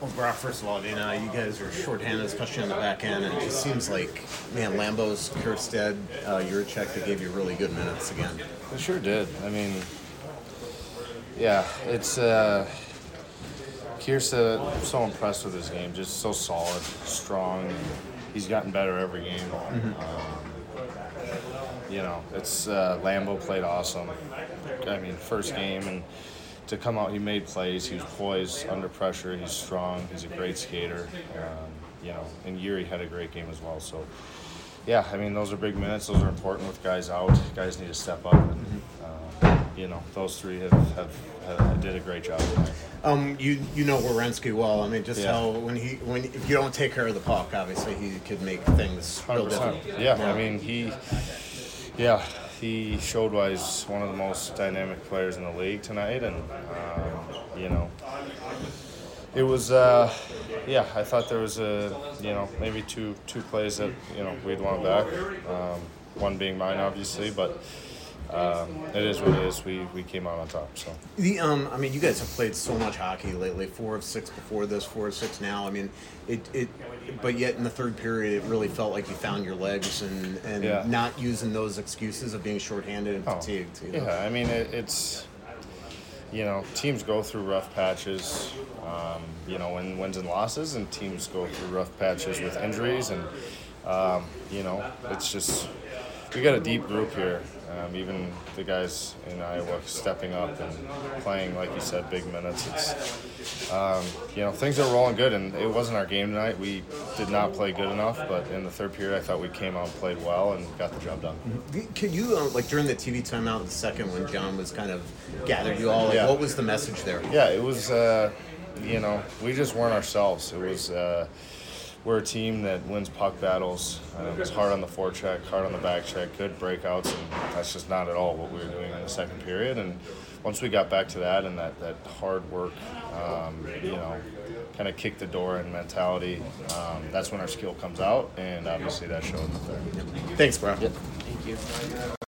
Well, Brock, first of all, you guys are shorthanded, especially on the back end, and it just seems like, man, Lambos, Kerstead, Juracek, they gave you really good minutes again. They sure did. I mean, yeah, it's Kiersa, so impressed with his game, just so solid, strong. He's gotten better every game. It's Lambo played awesome. I mean, first game, and to come out, he made plays. He was poised under pressure. He's strong. He's a great skater. And Yuri had a great game as well. So, yeah, I mean, those are big minutes. Those are important with guys out. Guys need to step up. And, those three have did a great job. You know Werenski well. I mean, just how if you don't take care of the puck, obviously he could make things real 100%. different. Yeah, I mean he showed why he's one of the most dynamic players in the league tonight, and it was I thought there was maybe two plays that we'd want back. One being mine, obviously, but. It is what it is. We came out on top. So you guys have played so much hockey lately. 4 of 6 before this, 4 of 6 now. I mean, but yet in the third period, it really felt like you found your legs and not using those excuses of being shorthanded and fatigued. Yeah, I mean it's teams go through rough patches, in wins and losses, and teams go through rough patches with injuries, and it's just we got a deep group here. Even the guys in Iowa stepping up and playing, like you said, big minutes. It's, things are rolling good, and it wasn't our game tonight. We did not play good enough, but in the third period, I thought we came out and played well and got the job done. Could you, during the TV timeout in the second when John was kind of gathered you all, what was the message there? Yeah, it was, we just weren't ourselves. It was... we're a team that wins puck battles. It's hard on the forecheck, hard on the back check, good breakouts, and that's just not at all what we were doing in the second period. And once we got back to that and that hard work, kind of kick the door in mentality, that's when our skill comes out, and obviously that showed there. Thanks, bro. Yep. Thank you.